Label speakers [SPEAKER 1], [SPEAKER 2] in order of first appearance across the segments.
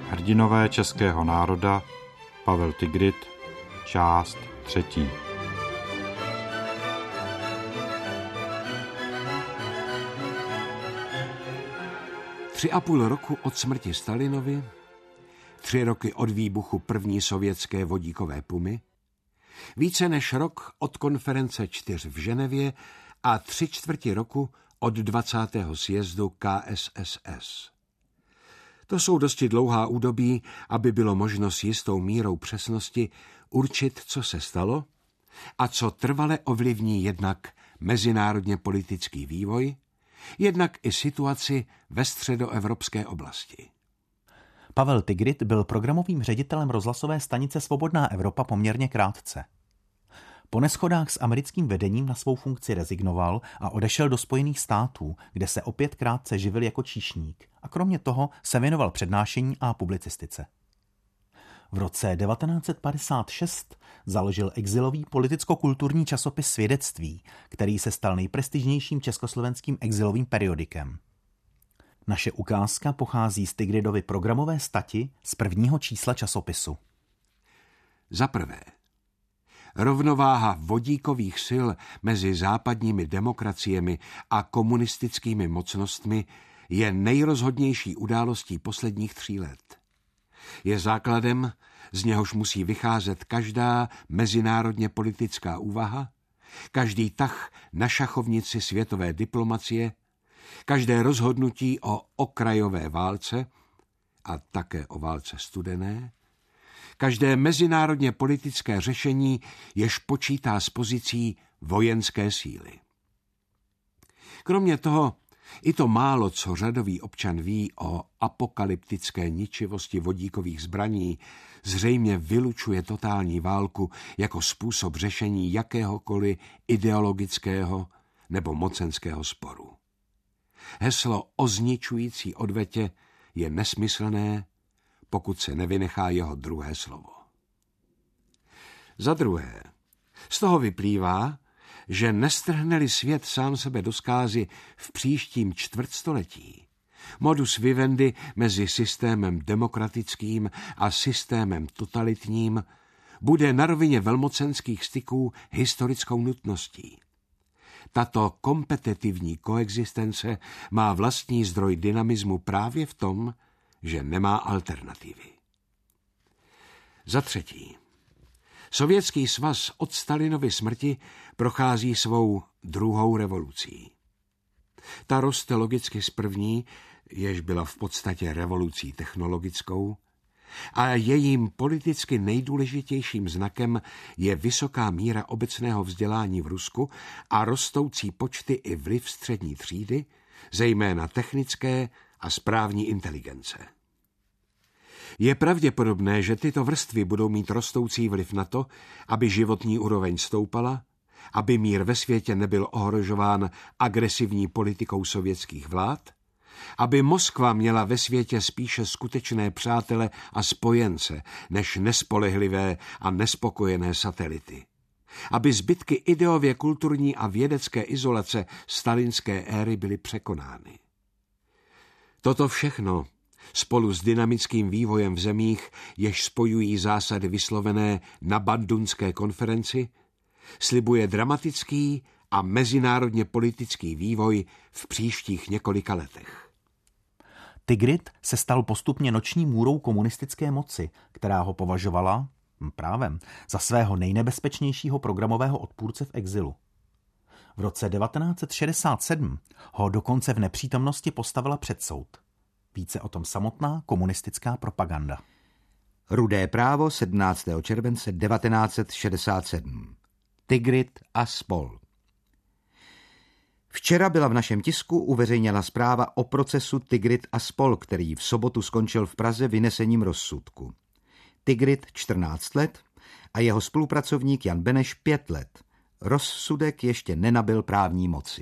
[SPEAKER 1] Hrdinové českého národa, Pavel Tigrit, část 3.
[SPEAKER 2] Tři a půl roku od smrti Stalinovy, 3 roky od výbuchu první sovětské vodíkové pumy, více než rok od konference 4 v Ženevě a 3/4 roku od 20. sjezdu KSSS. To jsou dosti dlouhá údobí, aby bylo možno s jistou mírou přesnosti určit, co se stalo a co trvale ovlivní jednak mezinárodně politický vývoj, jednak i situaci ve středoevropské oblasti.
[SPEAKER 3] Pavel Tigrit byl programovým ředitelem rozhlasové stanice Svobodná Evropa poměrně krátce. Po neshodách s americkým vedením na svou funkci rezignoval a odešel do Spojených států, kde se opět krátce živil jako číšník a kromě toho se věnoval přednášení a publicistice. V roce 1956 založil exilový politicko-kulturní časopis Svědectví, který se stal nejprestižnějším československým exilovým periodikem. Naše ukázka pochází z Tigritovy programové stati z prvního čísla časopisu.
[SPEAKER 2] Za prvé, rovnováha vodíkových sil mezi západními demokraciemi a komunistickými mocnostmi je nejrozhodnější událostí posledních 3 let. Je základem, z něhož musí vycházet každá mezinárodně politická úvaha, každý tah na šachovnici světové diplomacie, každé rozhodnutí o okrajové válce a také o válce studené, každé mezinárodně politické řešení, jež počítá s pozicí vojenské síly. Kromě toho, i to málo, co řadový občan ví o apokalyptické ničivosti vodíkových zbraní, zřejmě vylučuje totální válku jako způsob řešení jakéhokoliv ideologického nebo mocenského sporu. Heslo o zničující odvetě je nesmyslné, pokud se nevynechá jeho druhé slovo. Za druhé, z toho vyplývá, že nestrhne-li svět sám sebe do zkázy v příštím čtvrtstoletí, modus vivendi mezi systémem demokratickým a systémem totalitním bude na rovině velmocenských styků historickou nutností. Tato kompetitivní koexistence má vlastní zdroj dynamismu právě v tom, že nemá alternativy. Za třetí, Sovětský svaz od Stalinovy smrti prochází svou druhou revolucí. Ta roste logicky z první, jež byla v podstatě revolucí technologickou, a jejím politicky nejdůležitějším znakem je vysoká míra obecného vzdělání v Rusku a rostoucí počty i vliv střední třídy, zejména technické a správní inteligence. Je pravděpodobné, že tyto vrstvy budou mít rostoucí vliv na to, aby životní úroveň stoupala, aby mír ve světě nebyl ohrožován agresivní politikou sovětských vlád, aby Moskva měla ve světě spíše skutečné přátele a spojence než nespolehlivé a nespokojené satelity, aby zbytky ideově kulturní a vědecké izolace stalinské éry byly překonány. Toto všechno spolu s dynamickým vývojem v zemích, jež spojují zásady vyslovené na Bandunské konferenci, slibuje dramatický a mezinárodně politický vývoj v příštích několika letech.
[SPEAKER 3] Tigrit se stal postupně noční můrou komunistické moci, která ho považovala, právem, za svého nejnebezpečnějšího programového odpůrce v exilu. V roce 1967 ho dokonce v nepřítomnosti postavila před soud. Více o tom samotná komunistická propaganda.
[SPEAKER 4] Rudé právo 17. července 1967. Tigrit a spol. Včera byla v našem tisku uveřejněna zpráva o procesu Tigrit a spol, který v sobotu skončil v Praze vynesením rozsudku. Tigrit 14 let a jeho spolupracovník Jan Beneš 5 let. Rozsudek ještě nenabyl právní moci.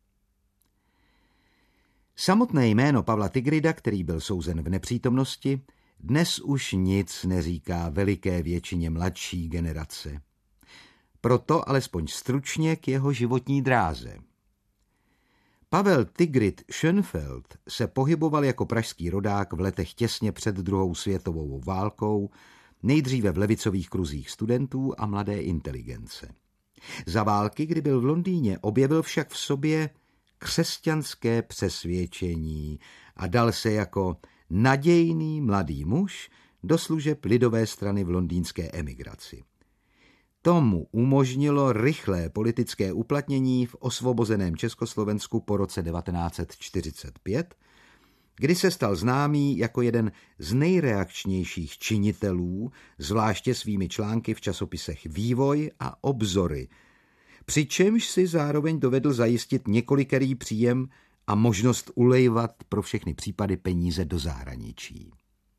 [SPEAKER 4] Samotné jméno Pavla Tigrida, který byl souzen v nepřítomnosti, dnes už nic neříká veliké většině mladší generace. Proto alespoň stručně k jeho životní dráze. Pavel Tigrit Schönfeld se pohyboval jako pražský rodák v letech těsně před druhou světovou válkou, nejdříve v levicových kruzích studentů a mladé inteligence. Za války, kdy byl v Londýně, objevil však v sobě křesťanské přesvědčení a dal se jako nadějný mladý muž do služeb lidové strany v londýnské emigraci. Tomu umožnilo rychlé politické uplatnění v osvobozeném Československu po roce 1945, kdy se stal známý jako jeden z nejreakčnějších činitelů, zvláště svými články v časopisech Vývoj a Obzory, přičemž si zároveň dovedl zajistit několikerý příjem a možnost ulejvat pro všechny případy peníze do zahraničí.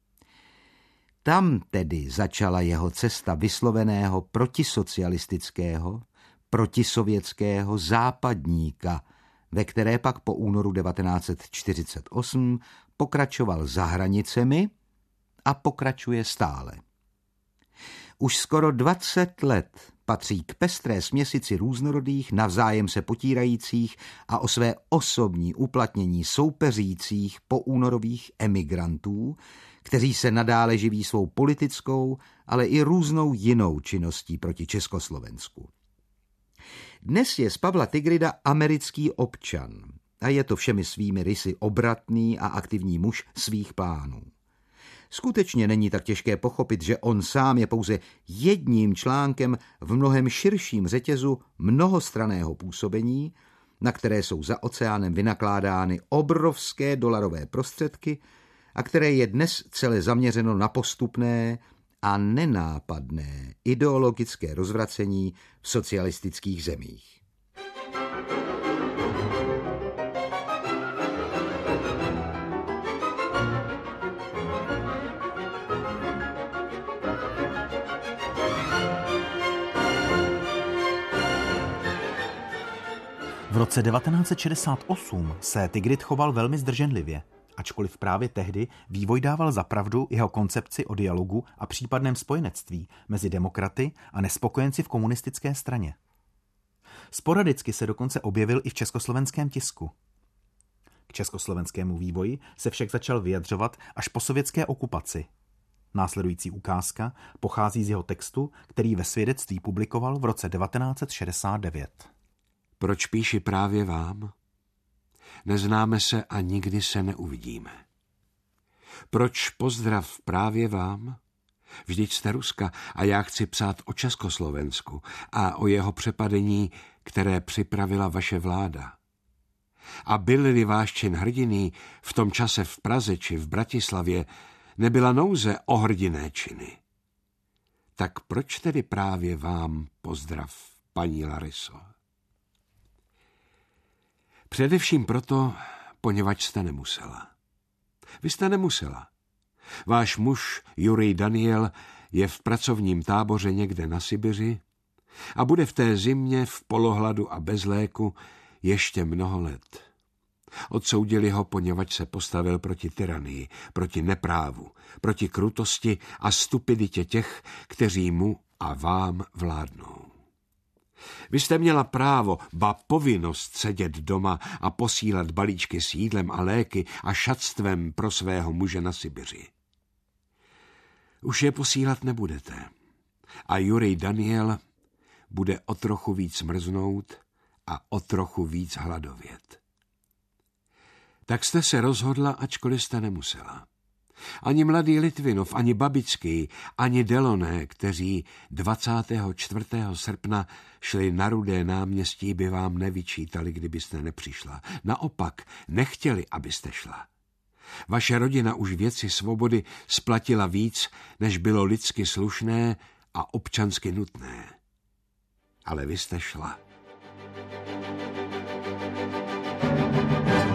[SPEAKER 4] Tam tedy začala jeho cesta vysloveného protisocialistického, protisovětského západníka, ve které pak po únoru 1948 pokračoval za hranicemi a pokračuje stále. Už skoro 20 let patří k pestré směsici různorodých, navzájem se potírajících a o své osobní uplatnění soupeřících poúnorových emigrantů, kteří se nadále živí svou politickou, ale i různou jinou činností proti Československu. Dnes je z Pavla Tigrida americký občan a je to všemi svými rysy obratný a aktivní muž svých plánů. Skutečně není tak těžké pochopit, že on sám je pouze jedním článkem v mnohem širším řetězu mnohostranného působení, na které jsou za oceánem vynakládány obrovské dolarové prostředky a které je dnes celé zaměřeno na postupné a nenápadné ideologické rozvracení v socialistických zemích.
[SPEAKER 3] V roce 1968 se Tigrit choval velmi zdrženlivě, ačkoliv právě tehdy Vývoj dával za pravdu jeho koncepci o dialogu a případném spojenectví mezi demokraty a nespokojenci v komunistické straně. Sporadicky se dokonce objevil i v československém tisku. K československému Vývoji se však začal vyjadřovat až po sovětské okupaci. Následující ukázka pochází z jeho textu, který ve svědectví publikoval v roce 1969.
[SPEAKER 2] Proč píši právě vám? Neznáme se a nikdy se neuvidíme. Proč pozdrav právě vám? Vždyť jste Ruska a já chci psát o Československu a o jeho přepadení, které připravila vaše vláda. A byl-li váš čin hrdinný v tom čase v Praze či v Bratislavě, nebyla nouze o hrdinné činy. Tak proč tedy právě vám pozdrav, paní Lariso? Především proto, poněvadž jste nemusela. Vy jste nemusela. Váš muž, Jurij Daniel, je v pracovním táboře někde na Sibiři a bude v té zimě v polohladu a bez léku ještě mnoho let. Odsoudili ho, poněvadž se postavil proti tyranii, proti neprávu, proti krutosti a stupiditě těch, kteří mu a vám vládnou. Vy jste měla právo, ba povinnost sedět doma a posílat balíčky s jídlem a léky a šatstvem pro svého muže na Sibiři. Už je posílat nebudete. A Jurij Daniel bude o trochu víc mrznout a o trochu víc hladovět. Tak jste se rozhodla, ačkoliv jste nemusela. Ani mladý Litvinov, ani Babický, ani Deloné, kteří 24. srpna šli na Rudé náměstí, by vám nevyčítali, kdybyste nepřišla. Naopak, nechtěli, abyste šla. Vaše rodina už věci svobody splatila víc, než bylo lidsky slušné a občansky nutné. Ale vy jste šla.